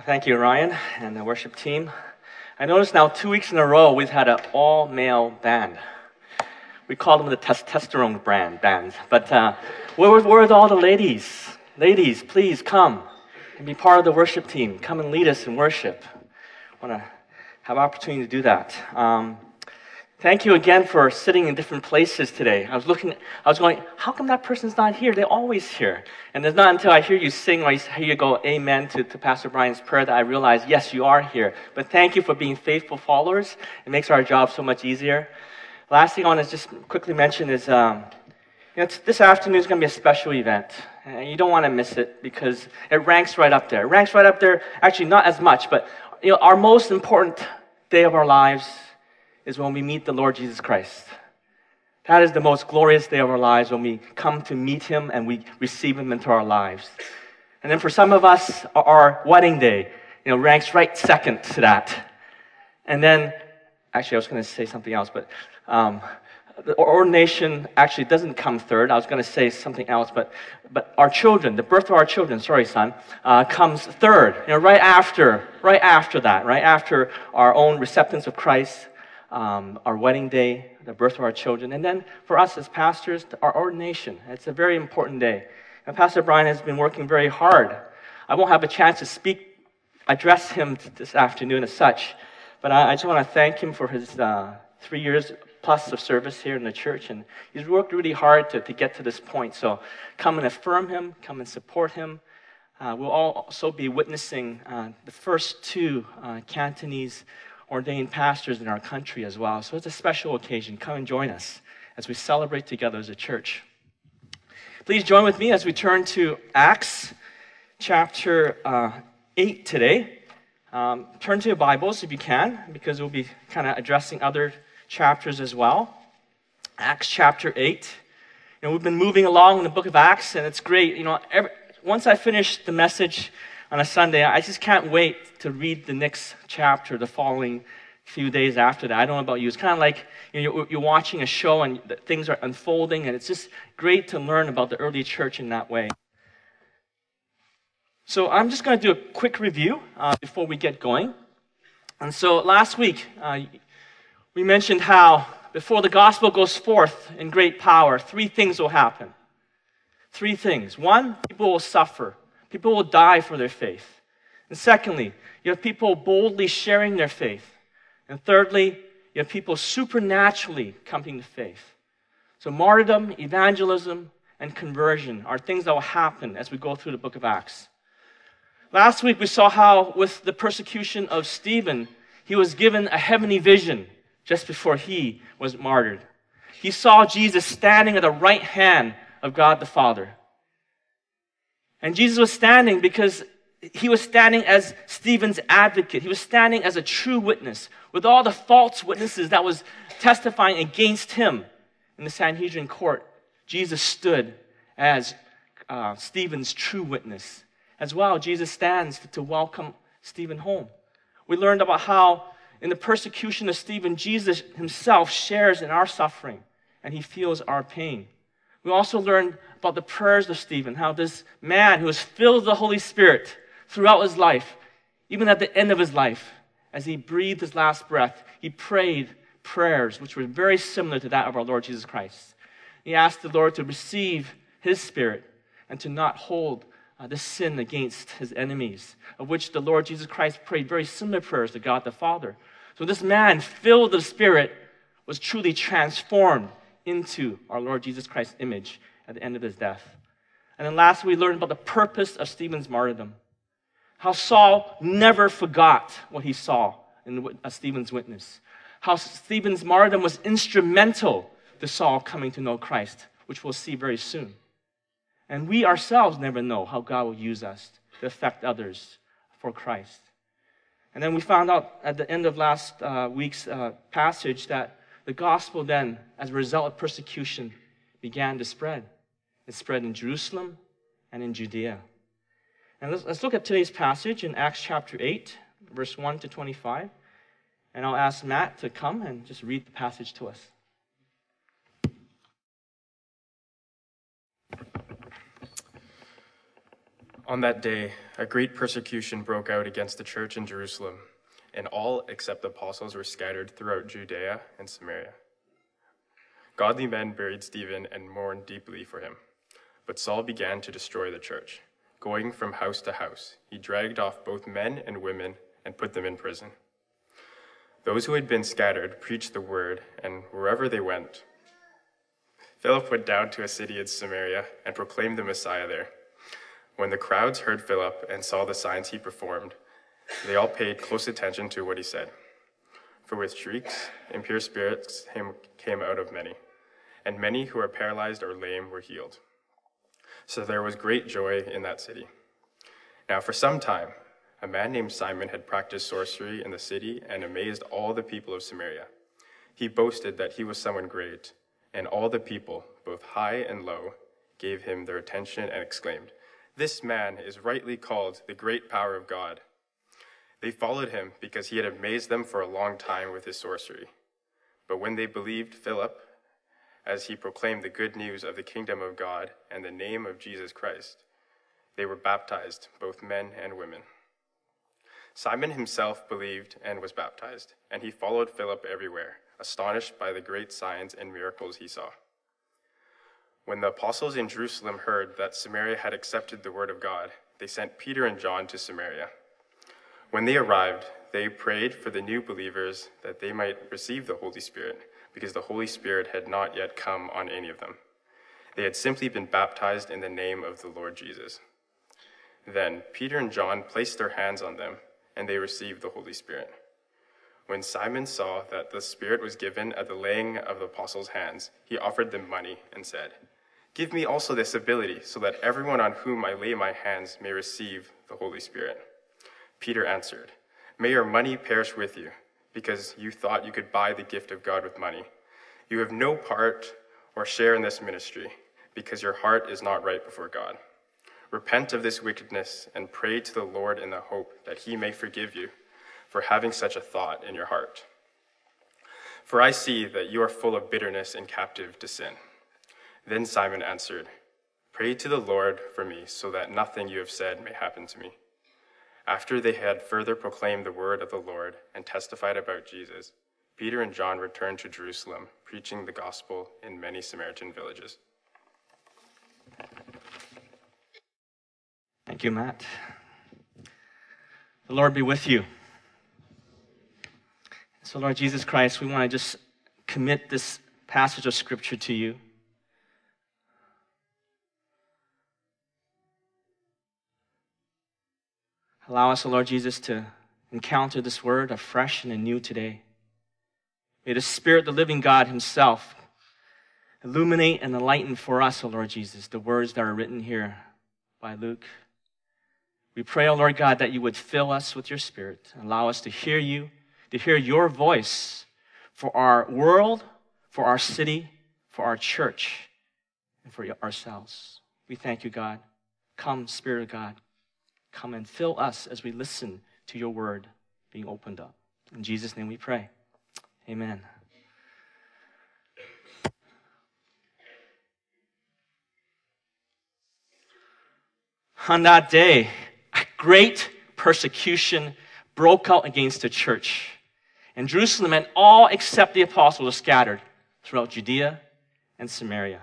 Thank you, Ryan, and the worship team. I noticed now 2 weeks in a row we've had an all-male band. We call them the testosterone bands. But where are all the ladies? Ladies, please come and be part of the worship team. Come and lead us in worship. I want to have an opportunity to do that. Thank you again for sitting in different places today. I was going, how come that person's not here? They're always here. And it's not until I hear you sing or I hear you go amen to Pastor Brian's prayer that I realize, yes, you are here. But thank you for being faithful followers. It makes our job so much easier. Last thing I want to just quickly mention is, this afternoon is going to be a special event. And you don't want to miss it because it ranks right up there. It ranks right up there, actually not as much, but our most important day of our lives is when we meet the Lord Jesus Christ. That is the most glorious day of our lives, when we come to meet Him and we receive Him into our lives. And then for some of us, our wedding day, ranks right second to that. And then, actually I was going to say something else, but the ordination actually doesn't come third. I was going to say something else, but our children, the birth of our children, comes third. Right after that, right after our own acceptance of Christ. Our wedding day, the birth of our children, and then for us as pastors, our ordination. It's a very important day. And Pastor Brian has been working very hard. I won't have a chance to address him this afternoon as such, but I just want to thank him for his 3 years plus of service here in the church, and he's worked really hard to get to this point. So come and affirm him, come and support him. We'll also be witnessing the first two Cantonese ordained pastors in our country as well. So it's a special occasion. Come and join us as we celebrate together as a church. Please join with me as we turn to Acts chapter 8 today. Turn to your Bibles if you can, because we'll be kind of addressing other chapters as well. Acts chapter 8. We've been moving along in the book of Acts, and it's great. Once I finish the message on a Sunday, I just can't wait to read the next chapter the following few days after that. I don't know about you. It's kind of like you're watching a show and things are unfolding, and it's just great to learn about the early church in that way. So I'm just going to do a quick review before we get going. And so last week, we mentioned how before the gospel goes forth in great power, 3 things will happen. 3 things. 1, people will suffer. People will die for their faith. And secondly, you have people boldly sharing their faith. And thirdly, you have people supernaturally coming to faith. So martyrdom, evangelism, and conversion are things that will happen as we go through the book of Acts. Last week we saw how with the persecution of Stephen, he was given a heavenly vision just before he was martyred. He saw Jesus standing at the right hand of God the Father. And Jesus was standing because he was standing as Stephen's advocate. He was standing as a true witness with all the false witnesses that was testifying against him in the Sanhedrin court. Jesus stood as Stephen's true witness. As well, Jesus stands to welcome Stephen home. We learned about how in the persecution of Stephen, Jesus himself shares in our suffering and he feels our pain. We also learned about the prayers of Stephen, how this man who was filled with the Holy Spirit throughout his life, even at the end of his life, as he breathed his last breath, he prayed prayers which were very similar to that of our Lord Jesus Christ. He asked the Lord to receive his Spirit and to not hold this sin against his enemies, of which the Lord Jesus Christ prayed very similar prayers to God the Father. So this man, filled with the Spirit, was truly transformed into our Lord Jesus Christ's image at the end of his death. And then last we learned about the purpose of Stephen's martyrdom. How Saul never forgot what he saw in Stephen's witness. How Stephen's martyrdom was instrumental to Saul coming to know Christ, which we'll see very soon. And we ourselves never know how God will use us to affect others for Christ. And then we found out at the end of last week's passage that the gospel then, as a result of persecution, began to spread. It spread in Jerusalem and in Judea. And let's look at today's passage in Acts chapter 8, verse 1 to 25. And I'll ask Matt to come and just read the passage to us. On that day, a great persecution broke out against the church in Jerusalem, and all except the apostles were scattered throughout Judea and Samaria. Godly men buried Stephen and mourned deeply for him. But Saul began to destroy the church. Going from house to house, he dragged off both men and women and put them in prison. Those who had been scattered preached the word, and wherever they went, Philip went down to a city in Samaria and proclaimed the Messiah there. When the crowds heard Philip and saw the signs he performed, they all paid close attention to what he said. For with shrieks, impure spirits came out of many, and many who were paralyzed or lame were healed. So there was great joy in that city. Now for some time, a man named Simon had practiced sorcery in the city and amazed all the people of Samaria. He boasted that he was someone great, and all the people, both high and low, gave him their attention and exclaimed, "This man is rightly called the great power of God." They followed him because he had amazed them for a long time with his sorcery. But when they believed Philip, as he proclaimed the good news of the kingdom of God and the name of Jesus Christ, they were baptized, both men and women. Simon himself believed and was baptized, and he followed Philip everywhere, astonished by the great signs and miracles he saw. When the apostles in Jerusalem heard that Samaria had accepted the word of God, they sent Peter and John to Samaria. When they arrived, they prayed for the new believers that they might receive the Holy Spirit, because the Holy Spirit had not yet come on any of them. They had simply been baptized in the name of the Lord Jesus. Then Peter and John placed their hands on them, and they received the Holy Spirit. When Simon saw that the Spirit was given at the laying of the apostles' hands, he offered them money and said, "Give me also this ability, so that everyone on whom I lay my hands may receive the Holy Spirit." Peter answered, "May your money perish with you, because you thought you could buy the gift of God with money. You have no part or share in this ministry, because your heart is not right before God. Repent of this wickedness and pray to the Lord in the hope that he may forgive you for having such a thought in your heart. For I see that you are full of bitterness and captive to sin." Then Simon answered, "Pray to the Lord for me, so that nothing you have said may happen to me." After they had further proclaimed the word of the Lord and testified about Jesus, Peter and John returned to Jerusalem, preaching the gospel in many Samaritan villages. Thank you, Matt. The Lord be with you. So, Lord Jesus Christ, we want to just commit this passage of Scripture to you. Allow us, Lord Jesus, to encounter this word afresh and anew today. May the Spirit, the living God himself, illuminate and enlighten for us, O Lord Jesus, the words that are written here by Luke. We pray, O Lord God, that you would fill us with your Spirit and allow us to hear you, to hear your voice for our world, for our city, for our church, and for ourselves. We thank you, God. Come, Spirit of God. Come and fill us as we listen to your word being opened up. In Jesus' name we pray. Amen. On that day, a great persecution broke out against the church. And Jerusalem and all except the apostles were scattered throughout Judea and Samaria.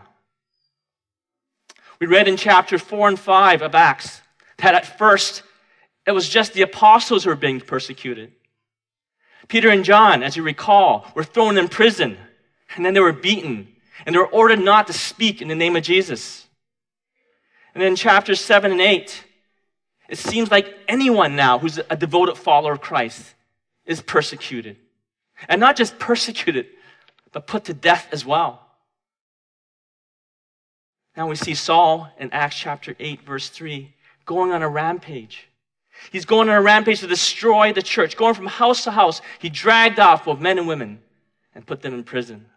We read in chapter 4 and 5 of Acts that at first it was just the apostles who were being persecuted. Peter and John, as you recall, were thrown in prison, and then they were beaten, and they were ordered not to speak in the name of Jesus. And then in chapters 7 and 8, it seems like anyone now who's a devoted follower of Christ is persecuted. And not just persecuted, but put to death as well. Now we see Saul in Acts chapter 8, verse 3, going on a rampage. He's going on a rampage to destroy the church, going from house to house. He dragged off both men and women and put them in prison.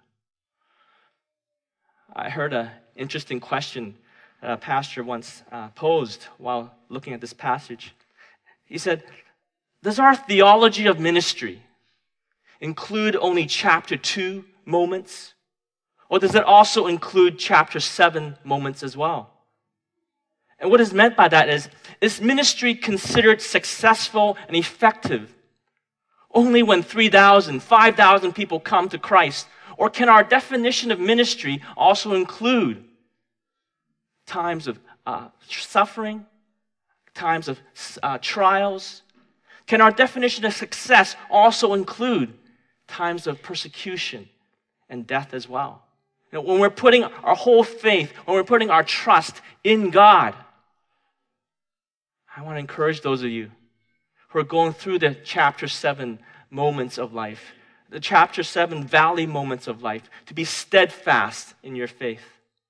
I heard an interesting question a pastor once posed while looking at this passage. He said, does our theology of ministry include only chapter 2 moments? Or does it also include chapter 7 moments as well? And what is meant by that is ministry considered successful and effective only when 3,000, 5,000 people come to Christ? Or can our definition of ministry also include times of suffering, times of trials? Can our definition of success also include times of persecution and death as well? When we're putting our whole faith, when we're putting our trust in God, I want to encourage those of you who are going through the chapter 7 moments of life, the chapter 7 valley moments of life, to be steadfast in your faith.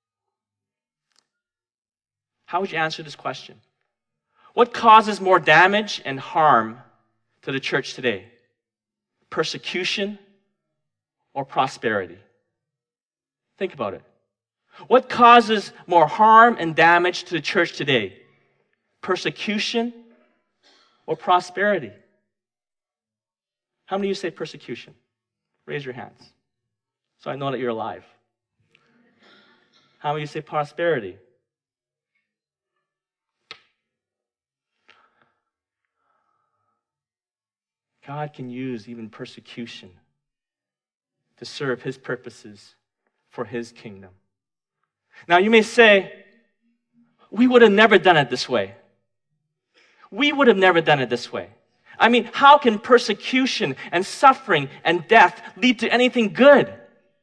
How would you answer this question? What causes more damage and harm to the church today? Persecution or prosperity? Think about it. What causes more harm and damage to the church today? Persecution or prosperity? How many of you say persecution? Raise your hands so I know that you're alive. How many of you say prosperity? God can use even persecution to serve His purposes for His kingdom. Now you may say, we would have never done it this way. We would have never done it this way. I mean, how can persecution and suffering and death lead to anything good?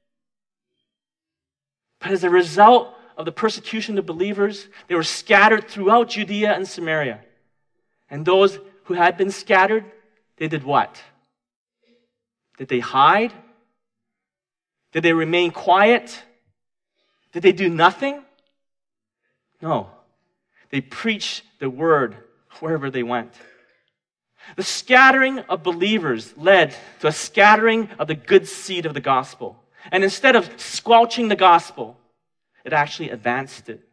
But as a result of the persecution of believers, they were scattered throughout Judea and Samaria. And those who had been scattered, they did what? Did they hide? Did they remain quiet? Did they do nothing? No. They preached the word wherever they went. The scattering of believers led to a scattering of the good seed of the gospel. And instead of squelching the gospel, it actually advanced it.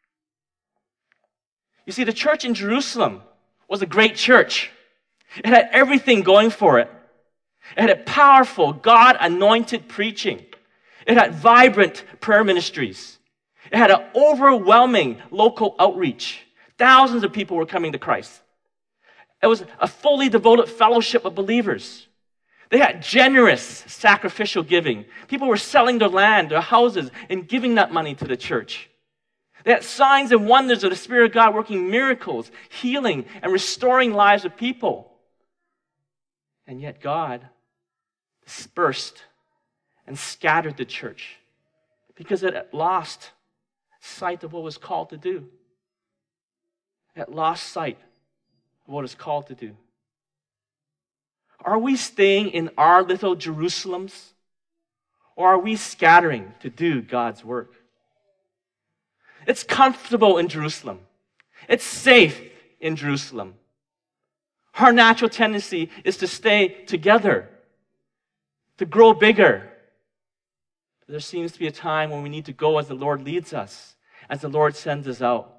You see, the church in Jerusalem was a great church. It had everything going for it. It had a powerful, God-anointed preaching. It had vibrant prayer ministries. It had an overwhelming local outreach. Thousands of people were coming to Christ. It was a fully devoted fellowship of believers. They had generous sacrificial giving. People were selling their land, their houses, and giving that money to the church. They had signs and wonders of the Spirit of God working miracles, healing, and restoring lives of people. And yet God dispersed and scattered the church because it had lost sight of what it was called to do. It had lost sight of what it's called to do. Are we staying in our little Jerusalems, or are we scattering to do God's work? It's comfortable in Jerusalem. It's safe in Jerusalem. Our natural tendency is to stay together, to grow bigger. There seems to be a time when we need to go as the Lord leads us, as the Lord sends us out.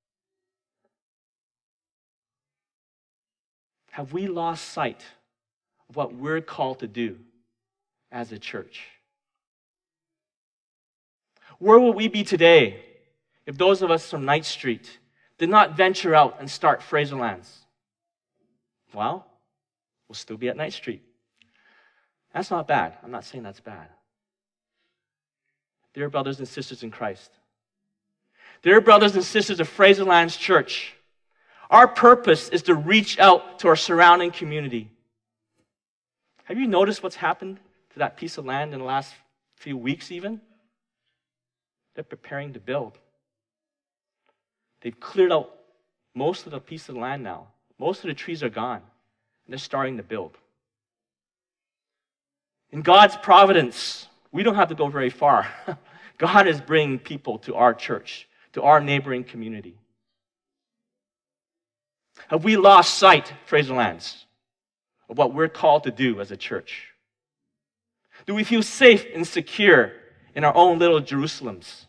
Have we lost sight of what we're called to do as a church? Where would we be today if those of us from Knight Street did not venture out and start Fraserlands? Well, we'll still be at Knight Street. That's not bad. I'm not saying that's bad. Dear brothers and sisters in Christ, dear brothers and sisters of Fraserlands Church, our purpose is to reach out to our surrounding community. Have you noticed what's happened to that piece of land in the last few weeks even? They're preparing to build. They've cleared out most of the piece of land now. Most of the trees are gone, and they're starting to build. In God's providence, we don't have to go very far. God is bringing people to our church, to our neighboring community. Have we lost sight, Fraserlands, of what we're called to do as a church? Do we feel safe and secure in our own little Jerusalems?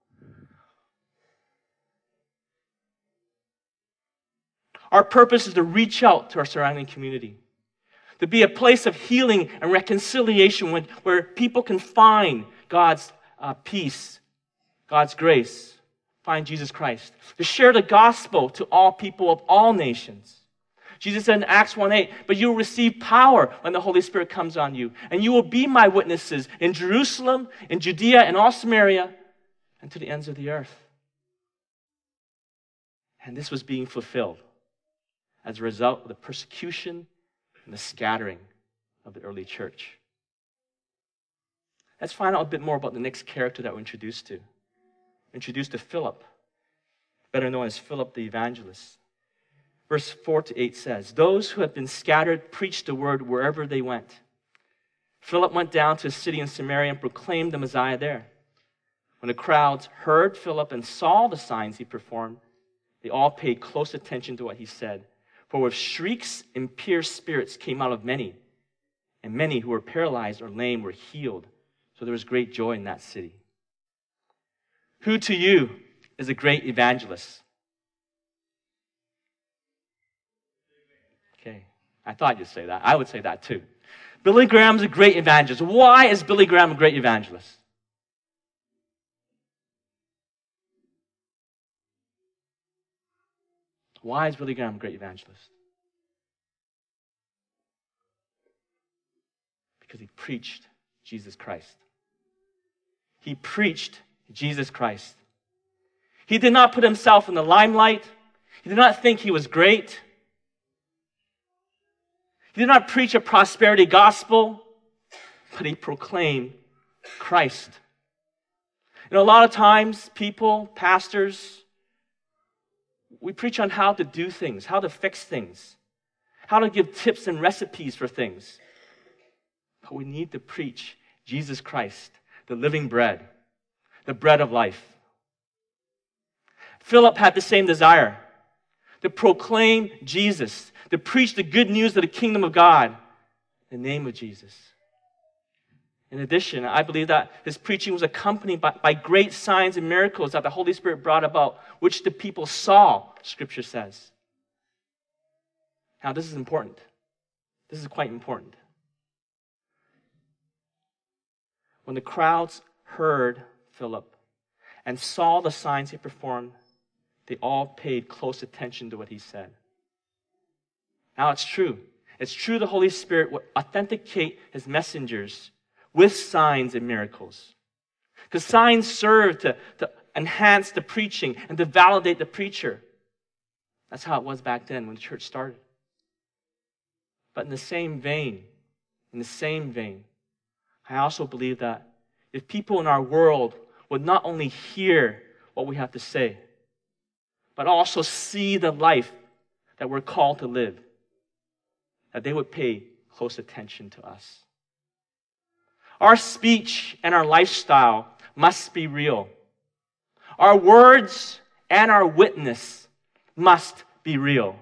Our purpose is to reach out to our surrounding community, to be a place of healing and reconciliation where people can find God's peace, God's grace, find Jesus Christ, to share the gospel to all people of all nations. Jesus said in Acts 1:8, but you will receive power when the Holy Spirit comes on you, and you will be my witnesses in Jerusalem, in Judea, and all Samaria, and to the ends of the earth. And this was being fulfilled as a result of the persecution and the scattering of the early church. Let's find out a bit more about the next character that we're introduced to. We're introduced to Philip, better known as Philip the evangelist. Verse 4-8 says, those who had been scattered preached the word wherever they went. Philip went down to a city in Samaria and proclaimed the Messiah there. When the crowds heard Philip and saw the signs he performed, they all paid close attention to what he said. For with shrieks impure spirits came out of many, and many who were paralyzed or lame were healed. So there was great joy in that city. Who to you is a great evangelist? Okay, I thought you'd say that. I would say that too. Billy Graham's a great evangelist. Why is Billy Graham a great evangelist? Why is Billy Graham a great evangelist? Because he preached Jesus Christ. He preached Jesus Christ. He did not put himself in the limelight. He did not think he was great. He did not preach a prosperity gospel, but he proclaimed Christ. You know, a lot of times, people, pastors, we preach on how to do things, how to fix things, how to give tips and recipes for things. But we need to preach Jesus Christ, the living bread, the bread of life. Philip had the same desire to proclaim Jesus, to preach the good news of the kingdom of God in the name of Jesus. In addition, I believe that his preaching was accompanied by great signs and miracles that the Holy Spirit brought about, which the people saw, Scripture says. Now, this is important. This is quite important. When the crowds heard Philip and saw the signs he performed, they all paid close attention to what he said. Now, it's true. It's true the Holy Spirit will authenticate his messengers with signs and miracles. Because signs serve to enhance the preaching and to validate the preacher. That's how it was back then when the church started. But in the same vein, I also believe that if people in our world would not only hear what we have to say, but also see the life that we're called to live, that they would pay close attention to us. Our speech and our lifestyle must be real. Our words and our witness must be real.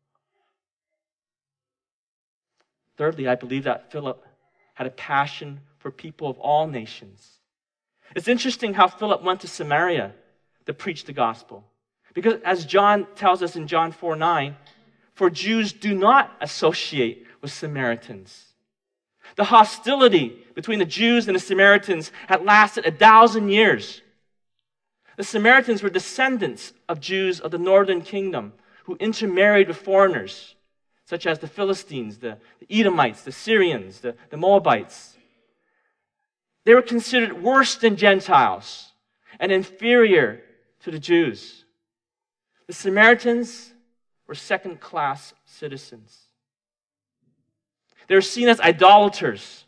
Thirdly, I believe that Philip had a passion for people of all nations. It's interesting how Philip went to Samaria to preach the gospel. Because as John tells us in John 4:9, for Jews do not associate with Samaritans. The hostility between the Jews and the Samaritans had lasted 1,000 years. The Samaritans were descendants of Jews of the northern kingdom who intermarried with foreigners, such as the Philistines, the Edomites, the Syrians, the Moabites. They were considered worse than Gentiles and inferior to the Jews. The Samaritans were second-class citizens. They were seen as idolaters,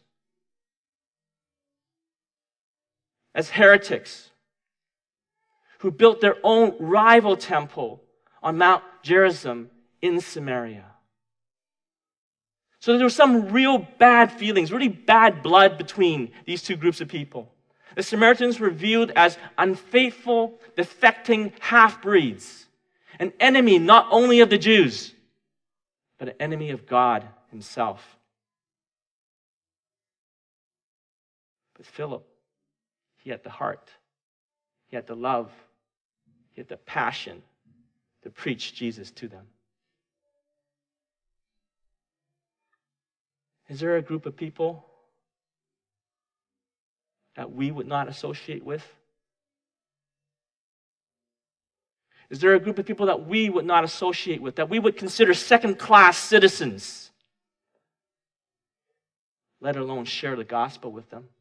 as heretics, who built their own rival temple on Mount Gerizim in Samaria. So there were some real bad feelings, really bad blood between these two groups of people. The Samaritans were viewed as unfaithful, defecting half-breeds, an enemy not only of the Jews, but an enemy of God himself. But Philip, he had the heart, he had the love, he had the passion to preach Jesus to them. Is there a group of people that we would not associate with? Is there a group of people that we would not associate with, that we would consider second-class citizens, let alone share the gospel with them?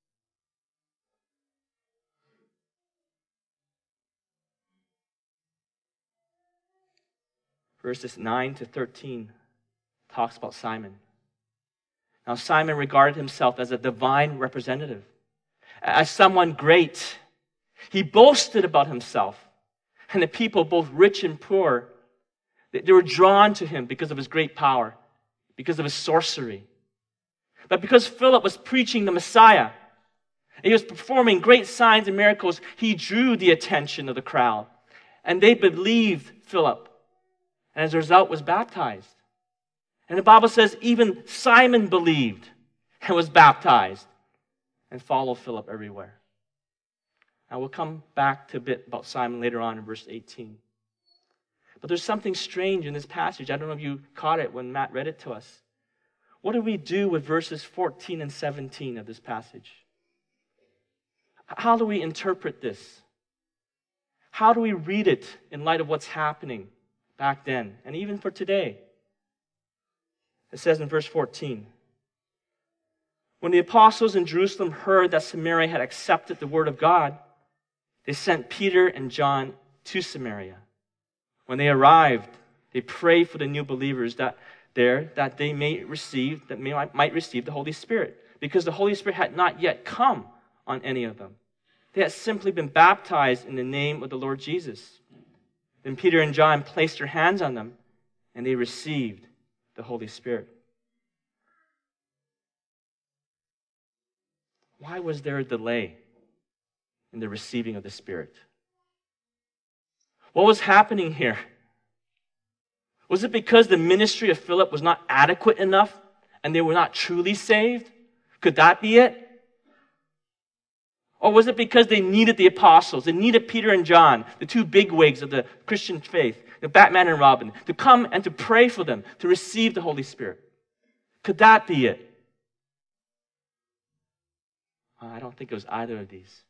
Verses 9 to 13 talks about Simon. Now, Simon regarded himself as a divine representative, as someone great. He boasted about himself, and the people, both rich and poor, they were drawn to him because of his great power, because of his sorcery. But because Philip was preaching the Messiah, and he was performing great signs and miracles, he drew the attention of the crowd, and they believed Philip, and as a result was baptized. And the Bible says even Simon believed and was baptized and followed Philip everywhere. Now we'll come back to a bit about Simon later on in verse 18. But there's something strange in this passage. I don't know if you caught it when Matt read it to us. What do we do with verses 14 and 17 of this passage? How do we interpret this? How do we read it in light of what's happening back then and even for today? It says in verse 14, when the apostles in Jerusalem heard that Samaria had accepted the word of God, they sent Peter and John to Samaria. When they arrived, they prayed for the new believers that they might receive the Holy Spirit, because the Holy Spirit had not yet come on any of them. They had simply been baptized in the name of the Lord Jesus. Then Peter and John placed their hands on them, and they received the Holy Spirit. Why was there a delay in the receiving of the Spirit? What was happening here? Was it because the ministry of Philip was not adequate enough and they were not truly saved? Could that be it? Or was it because they needed the apostles, they needed Peter and John, the two bigwigs of the Christian faith, the Batman and Robin, to come and to pray for them, to receive the Holy Spirit? Could that be it? I don't think it was either of these.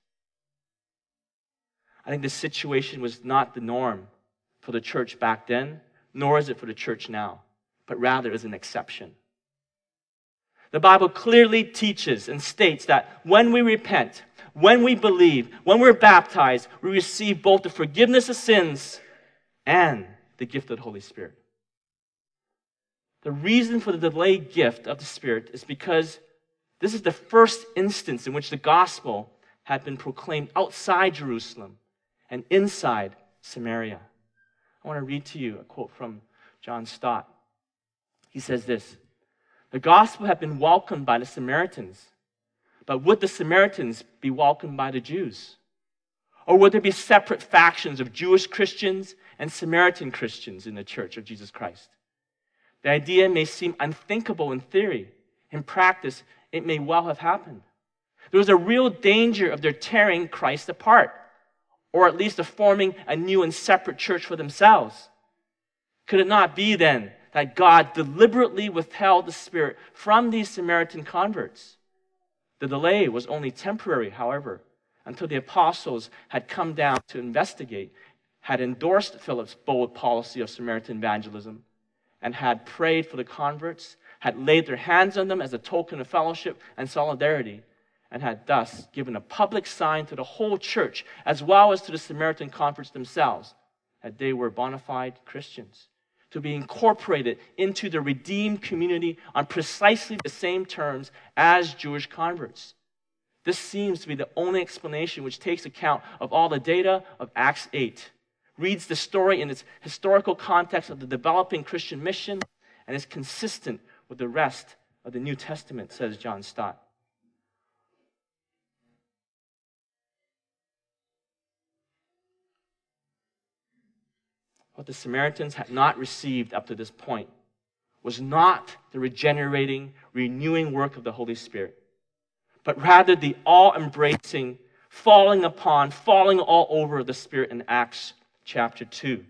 I think the situation was not the norm for the church back then, nor is it for the church now, but rather is an exception. The Bible clearly teaches and states that when we repent, when we believe, when we're baptized, we receive both the forgiveness of sins and the gift of the Holy Spirit. The reason for the delayed gift of the Spirit is because this is the first instance in which the gospel had been proclaimed outside Jerusalem and inside Samaria. I want to read to you a quote from John Stott. He says this: the gospel had been welcomed by the Samaritans, but would the Samaritans be welcomed by the Jews? Or would there be separate factions of Jewish Christians and Samaritan Christians in the church of Jesus Christ? The idea may seem unthinkable in theory. In practice, it may well have happened. There was a real danger of their tearing Christ apart, or at least of forming a new and separate church for themselves. Could it not be then that God deliberately withheld the Spirit from these Samaritan converts? The delay was only temporary, however, until the apostles had come down to investigate, had endorsed Philip's bold policy of Samaritan evangelism, and had prayed for the converts, had laid their hands on them as a token of fellowship and solidarity, and had thus given a public sign to the whole church, as well as to the Samaritan converts themselves, that they were bona fide Christians, to be incorporated into the redeemed community on precisely the same terms as Jewish converts. This seems to be the only explanation which takes account of all the data of Acts 8, reads the story in its historical context of the developing Christian mission, and is consistent with the rest of the New Testament, says John Stott. What the Samaritans had not received up to this point was not the regenerating, renewing work of the Holy Spirit, but rather the all-embracing, falling all over the Spirit in Acts chapter 2.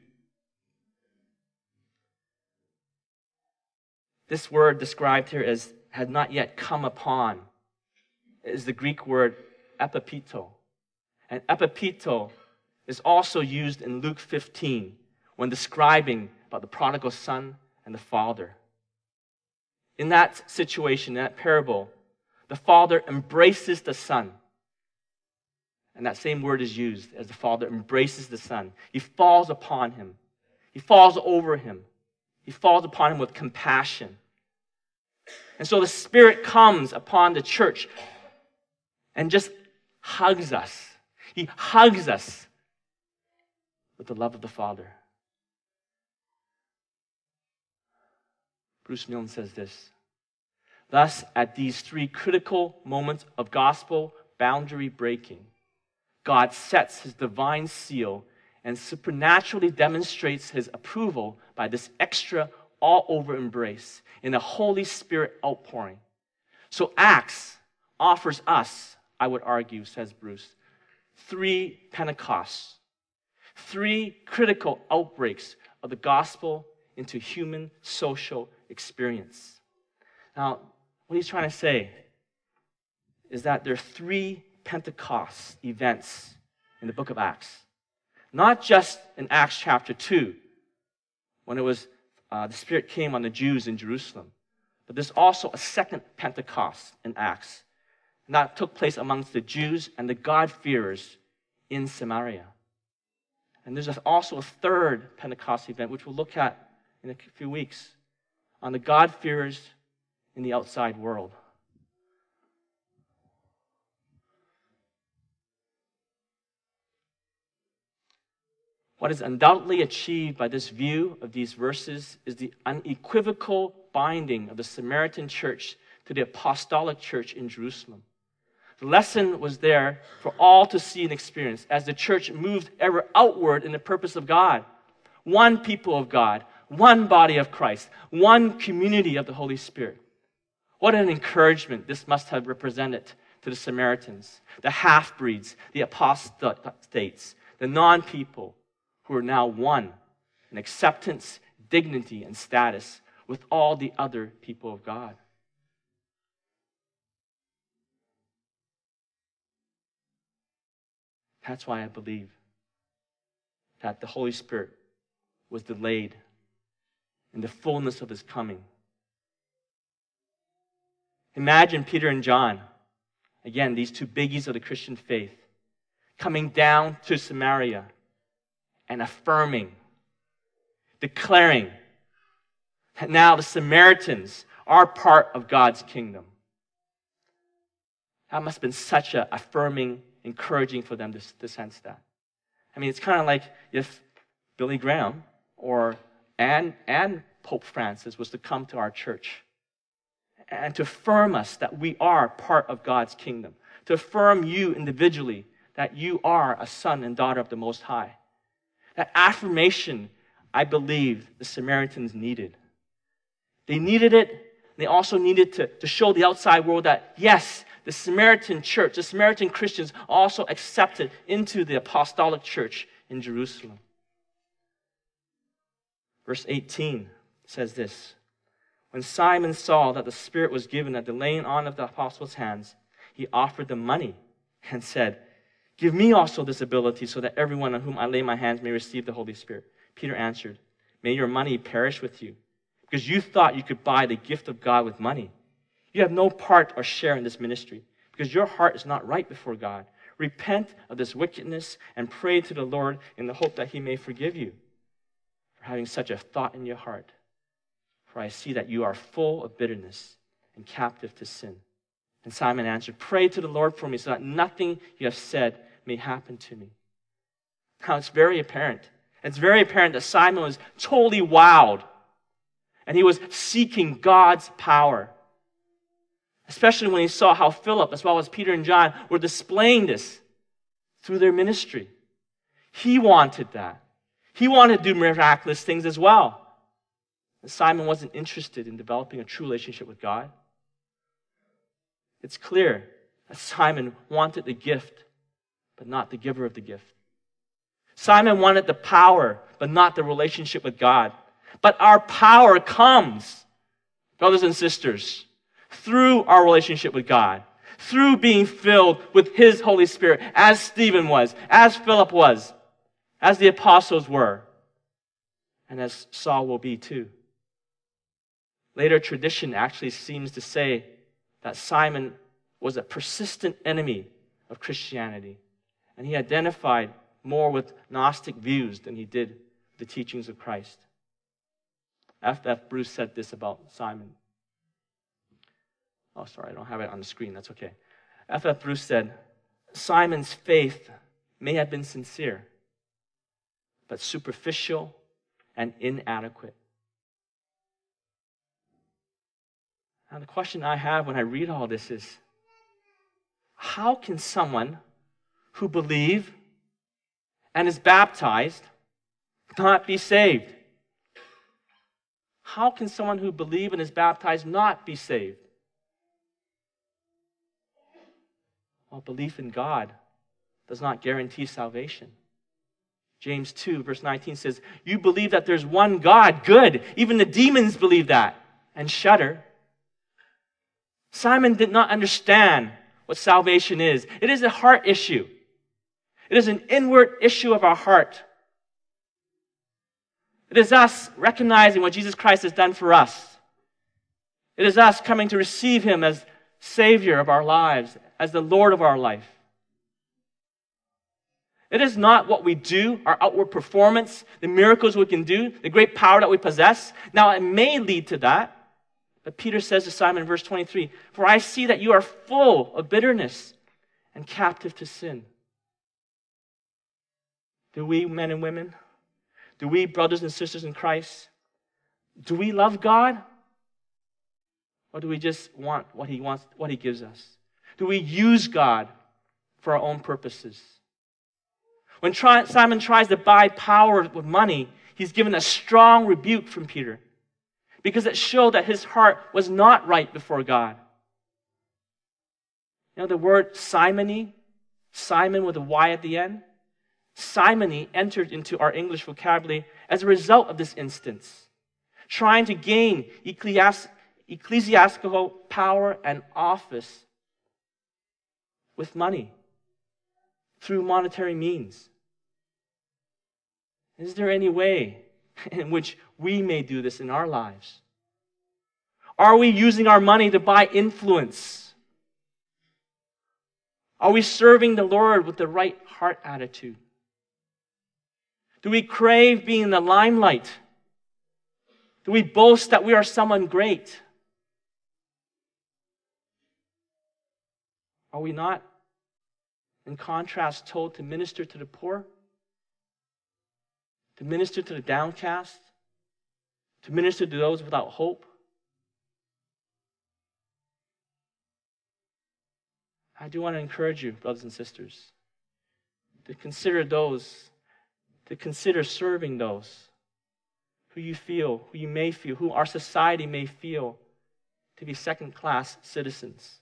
This word described here as had not yet come upon is the Greek word epipito. And epipito is also used in Luke 15 when describing about the prodigal son and the father. In that situation, in that parable, the father embraces the son. And that same word is used as the father embraces the son. He falls upon him. He falls over him. He falls upon him with compassion. And so the Spirit comes upon the church and just hugs us. He hugs us with the love of the Father. Bruce Milne says this: thus, at these three critical moments of gospel boundary breaking, God sets his divine seal and supernaturally demonstrates his approval by this extra all-over embrace in a Holy Spirit outpouring. So Acts offers us, I would argue, says Bruce, 3 Pentecosts, 3 critical outbreaks of the gospel into human social experience. Now, what he's trying to say is that there are 3 Pentecost events in the book of Acts. Not just in Acts chapter 2, when it was the Spirit came on the Jews in Jerusalem, but there's also a second Pentecost in Acts. And that took place amongst the Jews and the God-fearers in Samaria. And there's also a third Pentecost event, which we'll look at in a few weeks, on the God-fearers in the outside world. What is undoubtedly achieved by this view of these verses is the unequivocal binding of the Samaritan church to the apostolic church in Jerusalem. The lesson was there for all to see and experience as the church moved ever outward in the purpose of God. One people of God, one body of Christ, one community of the Holy Spirit. What an encouragement this must have represented to the Samaritans, the half-breeds, the apostates, the non-people, who are now one in acceptance, dignity, and status with all the other people of God. That's why I believe that the Holy Spirit was delayed in the fullness of his coming. Imagine Peter and John, again, these 2 biggies of the Christian faith, coming down to Samaria and affirming, declaring that now the Samaritans are part of God's kingdom. That must have been such an affirming, encouraging for them to sense that. I mean, it's kind of like if Billy Graham and Pope Francis was to come to our church and to affirm us that we are part of God's kingdom, to affirm you individually that you are a son and daughter of the Most High. That affirmation, I believe, the Samaritans needed. They needed it. They also needed to show the outside world that, yes, the Samaritan church, the Samaritan Christians also accepted into the apostolic church in Jerusalem. Verse 18 says this: when Simon saw that the Spirit was given at the laying on of the apostles' hands, he offered them money and said, give me also this ability so that everyone on whom I lay my hands may receive the Holy Spirit. Peter answered, may your money perish with you, because you thought you could buy the gift of God with money. You have no part or share in this ministry, because your heart is not right before God. Repent of this wickedness and pray to the Lord in the hope that he may forgive you for having such a thought in your heart. For I see that you are full of bitterness and captive to sin. And Simon answered, pray to the Lord for me so that nothing you have said may happen to me. Now, it's very apparent. It's very apparent that Simon was totally wowed. And he was seeking God's power. Especially when he saw how Philip, as well as Peter and John, were displaying this through their ministry. He wanted that. He wanted to do miraculous things as well. And Simon wasn't interested in developing a true relationship with God. It's clear that Simon wanted the gift, but not the giver of the gift. Simon wanted the power, but not the relationship with God. But our power comes, brothers and sisters, through our relationship with God, through being filled with his Holy Spirit, as Stephen was, as Philip was. as the apostles were, and as Saul will be too. Later tradition actually seems to say that Simon was a persistent enemy of Christianity, and he identified more with Gnostic views than he did the teachings of Christ. F. Bruce said this about Simon. Oh, sorry, I don't have it on the screen. That's okay. F. Bruce said, Simon's faith may have been sincere, but superficial and inadequate. Now, the question I have when I read all this is, how can someone who believes and is baptized not be saved? How can someone who believes and is baptized not be saved? Well, belief in God does not guarantee salvation. James 2, verse 19 says, you believe that there's one God, good. Even the demons believe that and shudder. Simon did not understand what salvation is. It is a heart issue. It is an inward issue of our heart. It is us recognizing what Jesus Christ has done for us. It is us coming to receive Him as Savior of our lives, as the Lord of our life. It is not what we do, our outward performance, the miracles we can do, the great power that we possess. Now, it may lead to that. But Peter says to Simon in verse 23, for I see that you are full of bitterness and captive to sin. Do we, men and women, do we, brothers and sisters in Christ, do we love God? Or do we just want what He wants, what He gives us? Do we use God for our own purposes? When Simon tries to buy power with money, he's given a strong rebuke from Peter, because it showed that his heart was not right before God. You know the word simony, Simon with a Y at the end? Simony entered into our English vocabulary as a result of this instance, trying to gain ecclesiastical power and office with money, through monetary means. Is there any way in which we may do this in our lives? Are we using our money to buy influence? Are we serving the Lord with the right heart attitude? Do we crave being in the limelight? Do we boast that we are someone great? Are we not, in contrast, told to minister to the poor? To minister to the downcast? To minister to those without hope? I do want to encourage you, brothers and sisters, to consider serving those who you may feel, who our society may feel to be second-class citizens.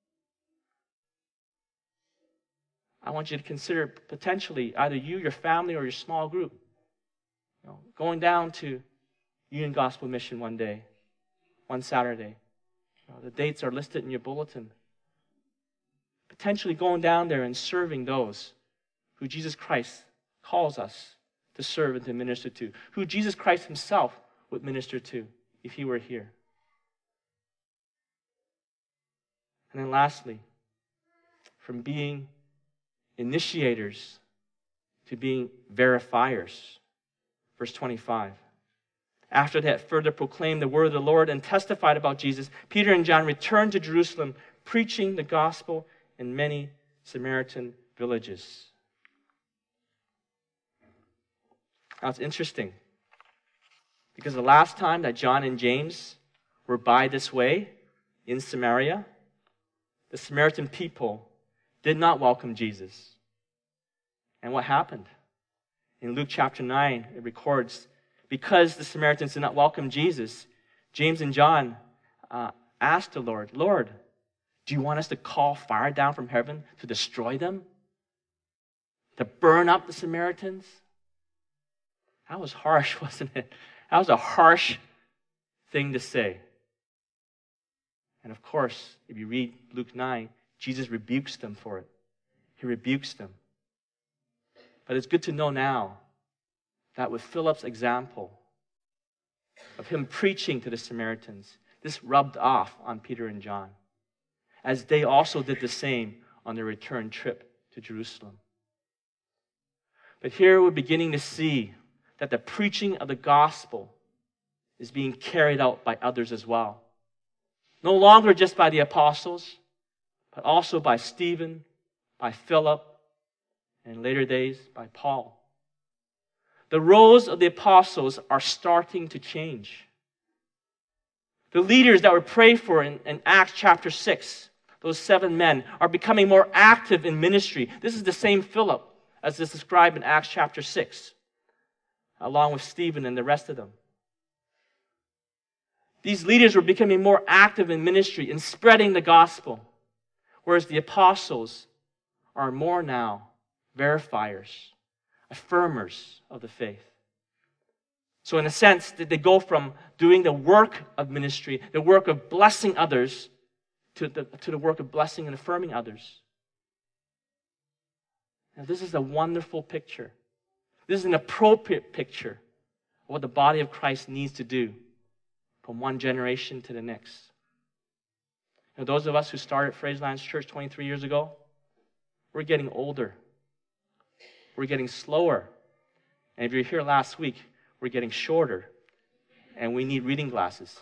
I want you to consider potentially either you, your family, or your small group, going down to Union Gospel Mission one day, one Saturday. The dates are listed in your bulletin. Potentially going down there and serving those who Jesus Christ calls us to serve and to minister to, who Jesus Christ Himself would minister to if He were here. And then lastly, from being initiators to being verifiers. Verse 25. After they had further proclaimed the word of the Lord and testified about Jesus, Peter and John returned to Jerusalem, preaching the gospel in many Samaritan villages. Now it's interesting, because the last time that John and James were by this way in Samaria, the Samaritan people did not welcome Jesus. And what happened? In Luke chapter 9, it records, because the Samaritans did not welcome Jesus, James and John asked the Lord, Lord, do you want us to call fire down from heaven to destroy them? To burn up the Samaritans? That was harsh, wasn't it? That was a harsh thing to say. And of course, if you read Luke 9, Jesus rebukes them for it. He rebukes them. But it's good to know now that with Philip's example of him preaching to the Samaritans, this rubbed off on Peter and John, as they also did the same on their return trip to Jerusalem. But here we're beginning to see that the preaching of the gospel is being carried out by others as well. No longer just by the apostles, but also by Stephen, by Philip, and in later days by Paul. The roles of the apostles are starting to change. The leaders that were prayed for in Acts chapter 6, those 7 men, are becoming more active in ministry. This is the same Philip as is described in Acts chapter 6, along with Stephen and the rest of them. These leaders were becoming more active in ministry, in spreading the gospel, whereas the apostles are more now verifiers, affirmers of the faith. So in a sense, they go from doing the work of ministry, the work of blessing others, to the work of blessing and affirming others. Now, this is a wonderful picture. This is an appropriate picture of what the body of Christ needs to do from one generation to the next. Now, those of us who started Fraserlands Church 23 years ago, we're getting older. We're getting slower. And if you were here last week, we're getting shorter. And we need reading glasses.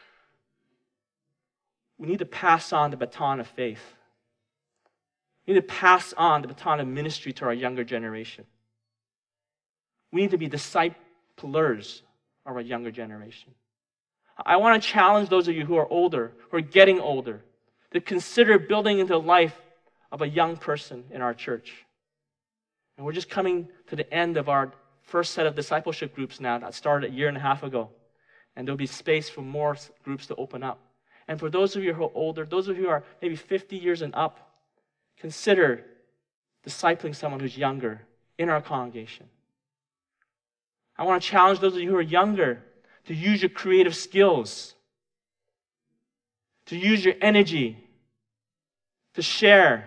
We need to pass on the baton of faith. We need to pass on the baton of ministry to our younger generation. We need to be disciplers of our younger generation. I want to challenge those of you who are older, who are getting older, to consider building into the life of a young person in our church. And we're just coming to the end of our first set of discipleship groups now that started a year and a half ago. And there'll be space for more groups to open up. And for those of you who are older, those of you who are maybe 50 years and up, consider discipling someone who's younger in our congregation. I want to challenge those of you who are younger to use your creative skills, to use your energy, to share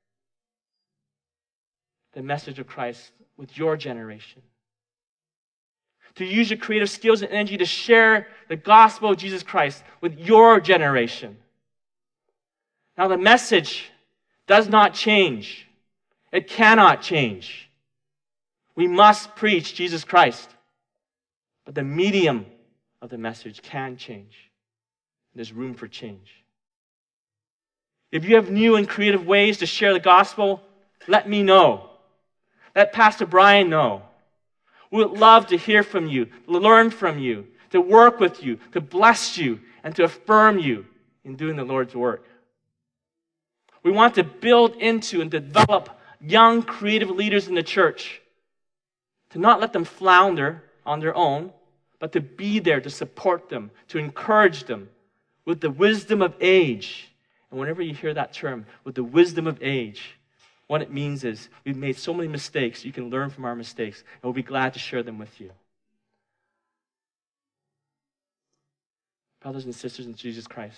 the message of Christ with your generation. To use your creative skills and energy to share the gospel of Jesus Christ with your generation. Now, the message does not change. It cannot change. We must preach Jesus Christ. But the medium of the message can change. There's room for change. If you have new and creative ways to share the gospel, let me know. Let Pastor Brian know. We would love to hear from you, to learn from you, to work with you, to bless you, and to affirm you in doing the Lord's work. We want to build into and develop young, creative leaders in the church, to not let them flounder on their own, but to be there to support them, to encourage them with the wisdom of age. And whenever you hear that term, with the wisdom of age, what it means is we've made so many mistakes, you can learn from our mistakes, and we'll be glad to share them with you. Brothers and sisters in Jesus Christ,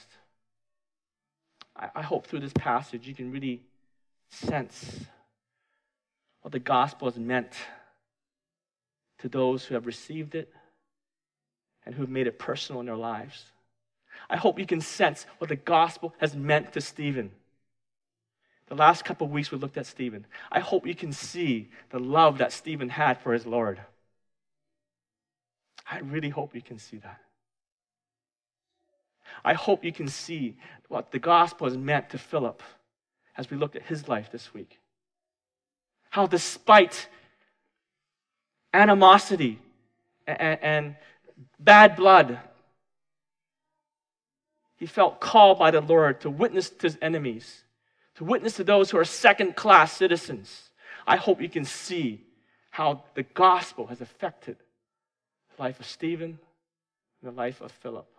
I hope through this passage you can really sense what the gospel has meant to those who have received it and who have made it personal in their lives. I hope you can sense what the gospel has meant to Stephen. The last couple of weeks we looked at Stephen. I hope you can see the love that Stephen had for his Lord. I really hope you can see that. I hope you can see what the gospel has meant to Philip as we looked at his life this week. How despite animosity and bad blood, he felt called by the Lord to witness to his enemies, to witness to those who are second-class citizens. I hope you can see how the gospel has affected the life of Stephen and the life of Philip.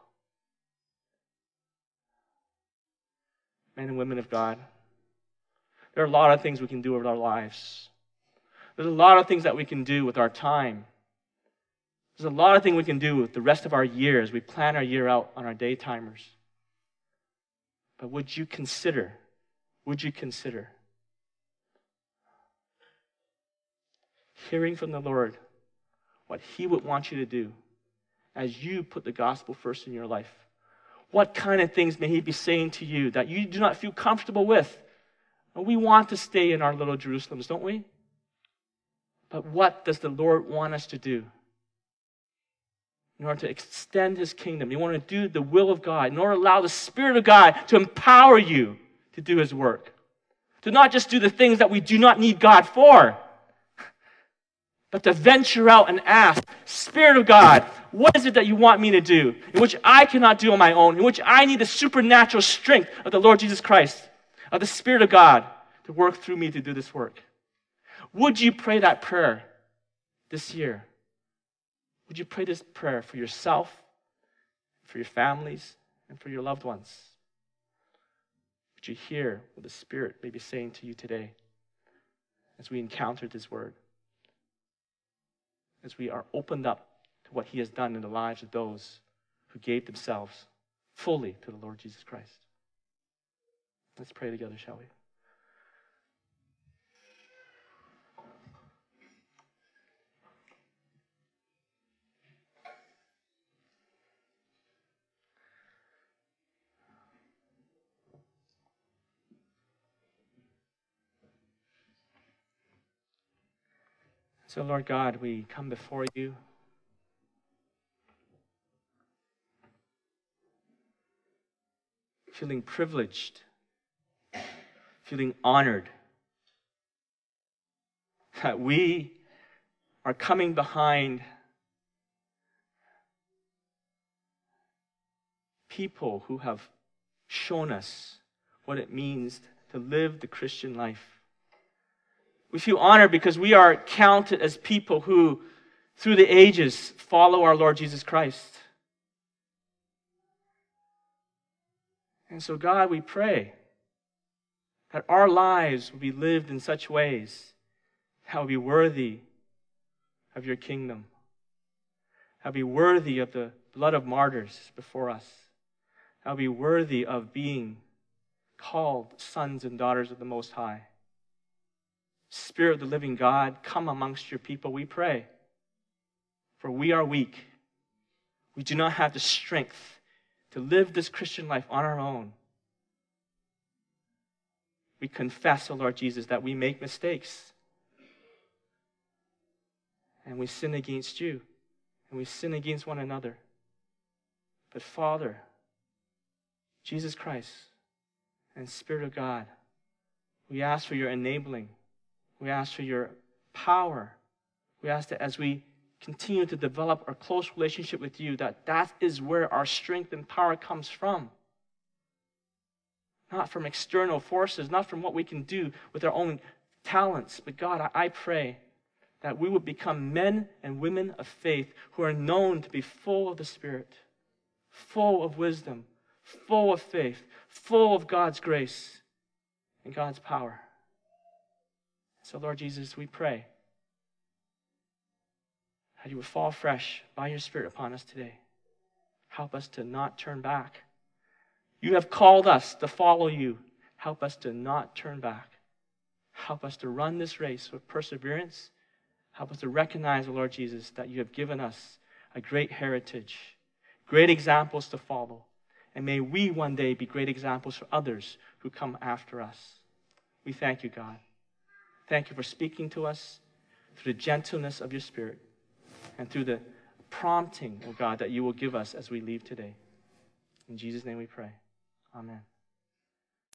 Men and women of God, there are a lot of things we can do with our lives. There's a lot of things that we can do with our time. There's a lot of things we can do with the rest of our year as we plan our year out on our day timers. But would you consider hearing from the Lord what he would want you to do as you put the gospel first in your life. What kind of things may he be saying to you that you do not feel comfortable with? And we want to stay in our little Jerusalems, don't we? But what does the Lord want us to do? In order to extend his kingdom, you want to do the will of God, in order to allow the Spirit of God to empower you to do his work. To not just do the things that we do not need God for, but to venture out and ask, Spirit of God, what is it that you want me to do, in which I cannot do on my own, in which I need the supernatural strength of the Lord Jesus Christ, of the Spirit of God, to work through me to do this work? Would you pray that prayer this year? Would you pray this prayer for yourself, for your families, and for your loved ones? Would you hear what the Spirit may be saying to you today as we encounter this word? As we are opened up to what he has done in the lives of those who gave themselves fully to the Lord Jesus Christ. Let's pray together, shall we? So, Lord God, we come before you feeling privileged, feeling honored that we are coming behind people who have shown us what it means to live the Christian life. We feel honored because we are counted as people who, through the ages, follow our Lord Jesus Christ. And so, God, we pray that our lives will be lived in such ways that will be worthy of your kingdom, that will be worthy of the blood of martyrs before us, that will be worthy of being called sons and daughters of the Most High. Spirit of the living God, come amongst your people, we pray. For we are weak. We do not have the strength to live this Christian life on our own. We confess, O Lord Jesus, that we make mistakes. And we sin against you. And we sin against one another. But Father, Jesus Christ, and Spirit of God, we ask for your enabling. We ask for your power. We ask that as we continue to develop our close relationship with you, that is where our strength and power comes from. Not from external forces, not from what we can do with our own talents. But God, I pray that we would become men and women of faith who are known to be full of the Spirit, full of wisdom, full of faith, full of God's grace and God's power. So, Lord Jesus, we pray that you would fall fresh by your Spirit upon us today. Help us to not turn back. You have called us to follow you. Help us to not turn back. Help us to run this race with perseverance. Help us to recognize, Lord Jesus, that you have given us a great heritage, great examples to follow. And may we one day be great examples for others who come after us. We thank you, God. Thank you for speaking to us through the gentleness of your Spirit and through the prompting, oh God, that you will give us as we leave today. In Jesus' name we pray. Amen.